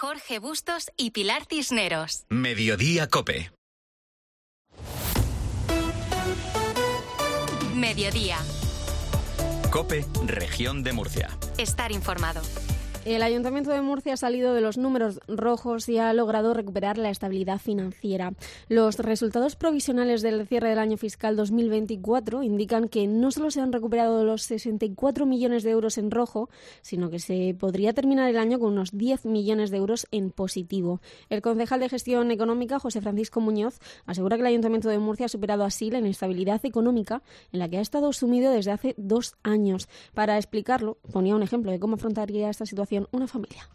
Jorge Bustos y Pilar Cisneros. Mediodía COPE. Mediodía. COPE, Región de Murcia. Estar informado. El Ayuntamiento de Murcia ha salido de los números rojos y ha logrado recuperar la estabilidad financiera. Los resultados provisionales del cierre del año fiscal 2024 indican que no solo se han recuperado los 64 millones de euros en rojo, sino que se podría terminar el año con unos 10 millones de euros en positivo. El concejal de Gestión Económica, José Francisco Muñoz, asegura que el Ayuntamiento de Murcia ha superado así la inestabilidad económica en la que ha estado sumido desde hace 2 años. Para explicarlo, ponía un ejemplo de cómo afrontaría esta situación una familia.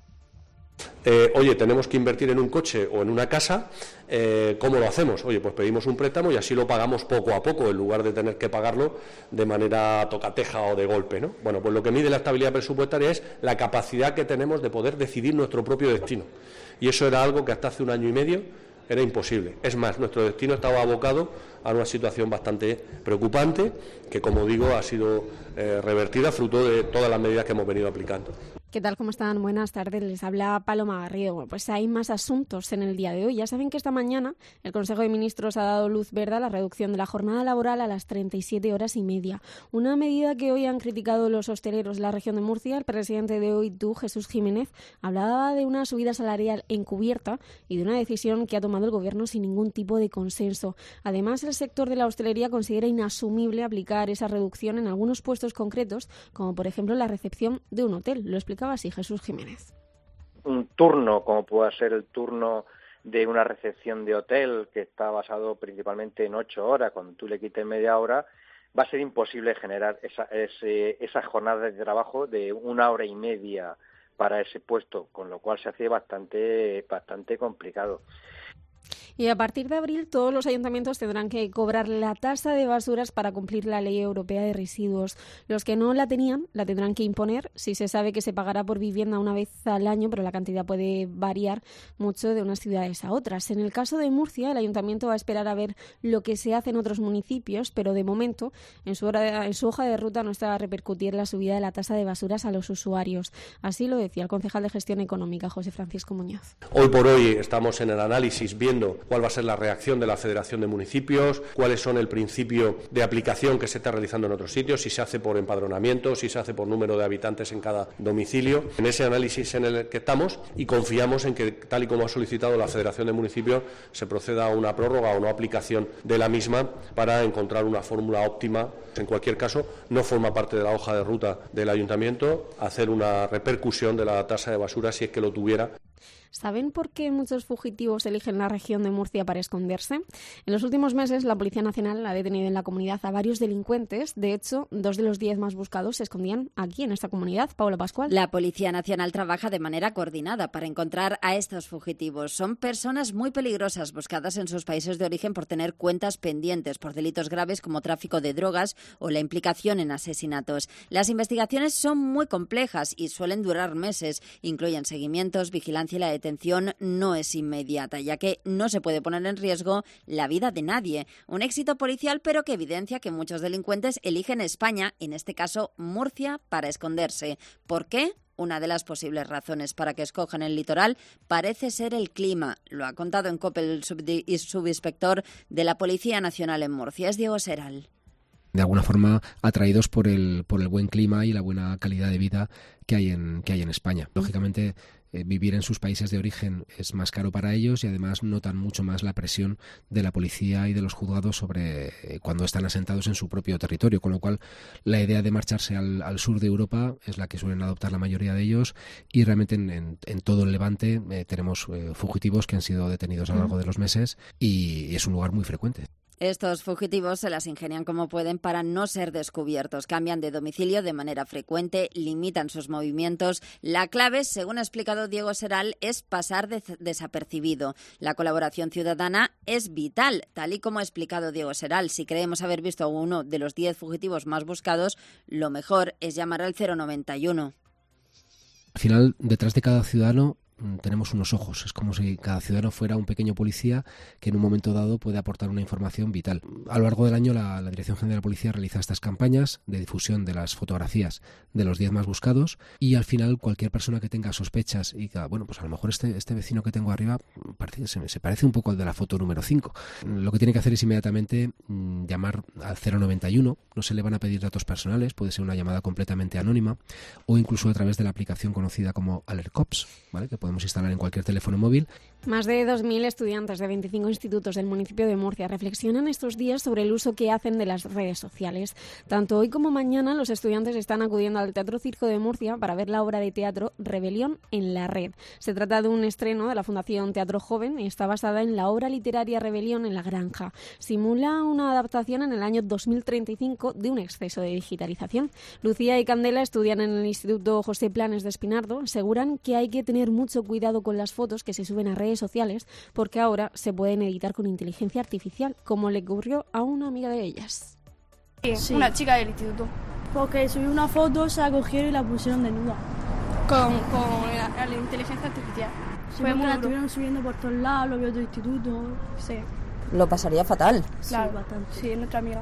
Oye, tenemos que invertir en un coche o en una casa, ¿cómo lo hacemos? Oye, pues pedimos un préstamo y así lo pagamos poco a poco, en lugar de tener que pagarlo de manera tocateja o de golpe, ¿no? Bueno, pues lo que mide la estabilidad presupuestaria es la capacidad que tenemos de poder decidir nuestro propio destino. Y eso era algo que hasta hace 1 año y medio era imposible. Es más, nuestro destino estaba abocado a una situación bastante preocupante que, como digo, ha sido revertida fruto de todas las medidas que hemos venido aplicando. ¿Qué tal? ¿Cómo están? Buenas tardes. Les habla Paloma Garrido. Bueno, pues hay más asuntos en el día de hoy. Ya saben que esta mañana el Consejo de Ministros ha dado luz verde a la reducción de la jornada laboral a las 37 horas y media. Una medida que hoy han criticado los hosteleros de la región de Murcia. El presidente de OITU, Jesús Jiménez, hablaba de una subida salarial encubierta y de una decisión que ha tomado el Gobierno sin ningún tipo de consenso. Además, el sector de la hostelería considera inasumible aplicar esa reducción en algunos puestos concretos, como por ejemplo la recepción de un hotel. Lo explicaba así Jesús Jiménez. Un turno, como pueda ser el turno de una recepción de hotel, que está basado principalmente en 8 horas, cuando tú le quites media hora, va a ser imposible generar esa jornada de trabajo de 1 hora y media para ese puesto, con lo cual se hace bastante complicado. Y a partir de abril todos los ayuntamientos tendrán que cobrar la tasa de basuras para cumplir la Ley Europea de Residuos. Los que no la tenían la tendrán que imponer. Si se sabe que se pagará por vivienda una vez al año, pero la cantidad puede variar mucho de unas ciudades a otras. En el caso de Murcia, el ayuntamiento va a esperar a ver lo que se hace en otros municipios, pero de momento en su hoja de ruta no está a repercutir la subida de la tasa de basuras a los usuarios. Así lo decía el concejal de Gestión Económica, José Francisco Muñoz. Hoy por hoy estamos en el análisis viendo cuál va a ser la reacción de la Federación de Municipios, cuáles son el principio de aplicación que se está realizando en otros sitios, si se hace por empadronamiento, si se hace por número de habitantes en cada domicilio. En ese análisis en el que estamos y confiamos en que, tal y como ha solicitado la Federación de Municipios, se proceda a una prórroga o no aplicación de la misma para encontrar una fórmula óptima. En cualquier caso, no forma parte de la hoja de ruta del Ayuntamiento hacer una repercusión de la tasa de basura si es que lo tuviera. ¿Saben por qué muchos fugitivos eligen la región de Murcia para esconderse? En los últimos meses, la Policía Nacional ha detenido en la comunidad a varios delincuentes. De hecho, 2 de los 10 más buscados se escondían aquí, en esta comunidad. Paula Pascual. La Policía Nacional trabaja de manera coordinada para encontrar a estos fugitivos. Son personas muy peligrosas, buscadas en sus países de origen por tener cuentas pendientes por delitos graves como tráfico de drogas o la implicación en asesinatos. Las investigaciones son muy complejas y suelen durar meses. Incluyen seguimientos, vigilancia y la detención no es inmediata, ya que no se puede poner en riesgo la vida de nadie. Un éxito policial, pero que evidencia que muchos delincuentes eligen España, en este caso Murcia, para esconderse. ¿Por qué? Una de las posibles razones para que escojan el litoral parece ser el clima. Lo ha contado en COPE el subinspector de la Policía Nacional en Murcia, es Diego Seral. De alguna forma atraídos por el buen clima y la buena calidad de vida que hay en España. Lógicamente, vivir en sus países de origen es más caro para ellos y además notan mucho más la presión de la policía y de los juzgados sobre cuando están asentados en su propio territorio, con lo cual la idea de marcharse al sur de Europa es la que suelen adoptar la mayoría de ellos y realmente en todo el Levante tenemos fugitivos que han sido detenidos a lo largo de los meses y es un lugar muy frecuente. Estos fugitivos se las ingenian como pueden para no ser descubiertos. Cambian de domicilio de manera frecuente, limitan sus movimientos. La clave, según ha explicado Diego Seral, es pasar desapercibido. La colaboración ciudadana es vital, tal y como ha explicado Diego Seral. Si creemos haber visto a uno de los 10 fugitivos más buscados, lo mejor es llamar al 091. Al final, detrás de cada ciudadano tenemos unos ojos. Es como si cada ciudadano fuera un pequeño policía que en un momento dado puede aportar una información vital. A lo largo del año la Dirección General de Policía realiza estas campañas de difusión de las fotografías de los 10 más buscados, y al final cualquier persona que tenga sospechas y diga, bueno, pues a lo mejor este vecino que tengo arriba se parece un poco al de la foto número 5. Lo que tiene que hacer es inmediatamente llamar al 091, no se le van a pedir datos personales, puede ser una llamada completamente anónima, o incluso a través de la aplicación conocida como AlertCops, ¿vale?, que podemos instalar en cualquier teléfono móvil. Más de 2.000 estudiantes de 25 institutos del municipio de Murcia reflexionan estos días sobre el uso que hacen de las redes sociales. Tanto hoy como mañana los estudiantes están acudiendo al Teatro Circo de Murcia para ver la obra de teatro Rebelión en la Red. Se trata de un estreno de la Fundación Teatro Joven y está basada en la obra literaria Rebelión en la Granja. Simula una adaptación en el año 2035 de un exceso de digitalización. Lucía y Candela estudian en el Instituto José Planes de Espinardo. Aseguran que hay que tener mucho cuidado con las fotos que se suben a redes sociales porque ahora se pueden editar con inteligencia artificial, como le ocurrió a una amiga de ellas. Sí. Una chica del instituto. Porque subí una foto, se la cogieron y la pusieron desnuda. Con la inteligencia artificial. Sí, porque la estuvieron subiendo por todos lados, lo vio otro instituto. Sí. Lo pasaría fatal. Claro, sí, bastante. Sí, es nuestra amiga.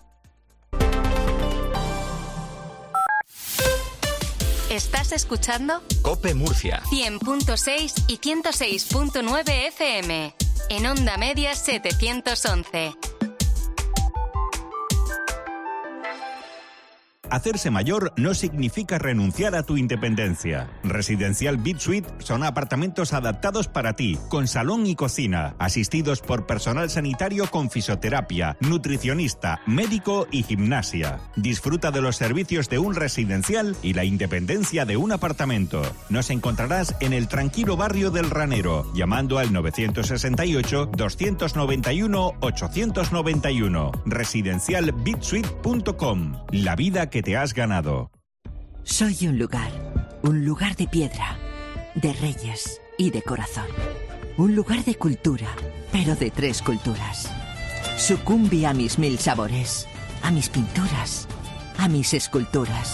¿Estás escuchando? COPE Murcia. 100.6 y 106.9 FM. En onda media 711. Hacerse mayor no significa renunciar a tu independencia. Residencial BitSuite son apartamentos adaptados para ti, con salón y cocina, asistidos por personal sanitario con fisioterapia, nutricionista, médico y gimnasia. Disfruta de los servicios de un residencial y la independencia de un apartamento. Nos encontrarás en el tranquilo barrio del Ranero, llamando al 968-291-891. Residencialbitsuite.com. La vida que te has ganado. Soy un lugar de piedra, de reyes y de corazón. Un lugar de cultura, pero de 3 culturas. Sucumbe a mis 1000 sabores, a mis pinturas, a mis esculturas.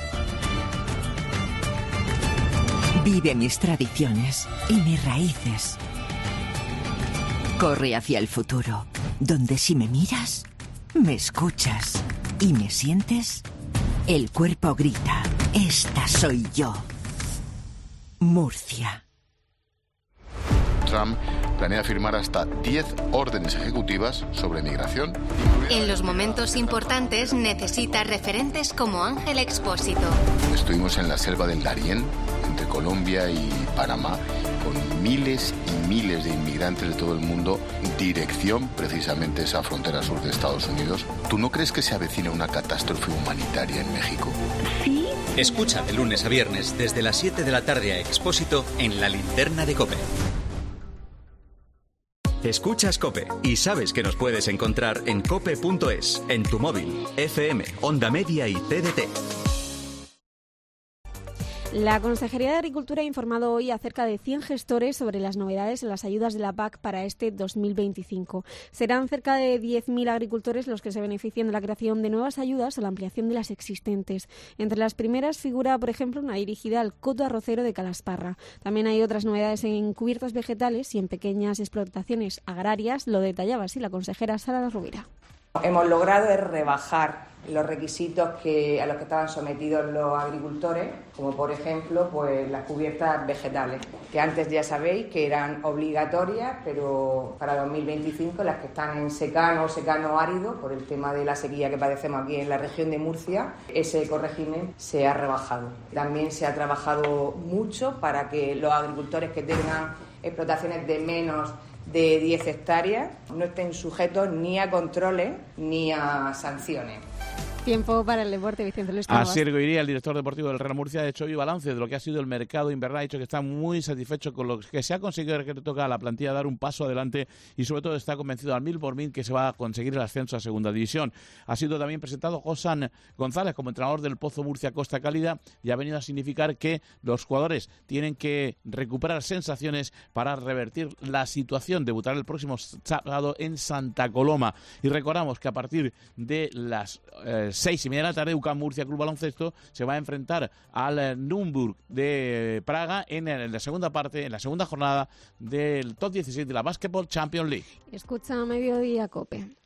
Vive mis tradiciones y mis raíces. Corre hacia el futuro, donde si me miras, me escuchas y me sientes, el cuerpo grita, esta soy yo. Murcia. Trump planea firmar hasta 10 órdenes ejecutivas sobre migración. En los momentos importantes necesita referentes como Ángel Expósito. Estuvimos en la selva del Darién, entre Colombia y Panamá, con miles y miles de inmigrantes de todo el mundo, dirección precisamente esa frontera sur de Estados Unidos. ¿Tú no crees que se avecina una catástrofe humanitaria en México? Sí. Escucha de lunes a viernes desde las 7 de la tarde a Expósito en La Linterna de COPE. Escuchas COPE y sabes que nos puedes encontrar en cope.es, en tu móvil, FM, Onda Media y TDT. La Consejería de Agricultura ha informado hoy a cerca de 100 gestores sobre las novedades en las ayudas de la PAC para este 2025. Serán cerca de 10.000 agricultores los que se beneficien de la creación de nuevas ayudas o la ampliación de las existentes. Entre las primeras figura, por ejemplo, una dirigida al coto arrocero de Calasparra. También hay otras novedades en cubiertas vegetales y en pequeñas explotaciones agrarias. Lo detallaba así la consejera Sara Rovira. Hemos logrado rebajar los requisitos a los que estaban sometidos los agricultores, como por ejemplo pues las cubiertas vegetales, que antes ya sabéis que eran obligatorias, pero para 2025 las que están en secano o secano árido, por el tema de la sequía que padecemos aquí en la región de Murcia, ese ecorégimen se ha rebajado. También se ha trabajado mucho para que los agricultores que tengan explotaciones de menos de 10 hectáreas no estén sujetos ni a controles ni a sanciones. Tiempo para el deporte, Vicente Luis Cánovas. Asier Goiría, el director deportivo del Real Murcia, ha hecho hoy balance de lo que ha sido el mercado invernal. Ha dicho que está muy satisfecho con lo que se ha conseguido, que le toca a la plantilla dar un paso adelante y sobre todo está convencido al 1000% que se va a conseguir el ascenso a segunda división. Ha sido también presentado Josan González como entrenador del Pozo Murcia Costa Cálida y ha venido a significar que los jugadores tienen que recuperar sensaciones para revertir la situación. Debutará el próximo sábado en Santa Coloma y recordamos que a partir de las 6:30 de la tarde, UCAM Murcia Club Baloncesto se va a enfrentar al Nürnberg de Praga en la segunda parte, en la segunda jornada del top 16 de la Basketball Champions League. Escucha Mediodía COPE.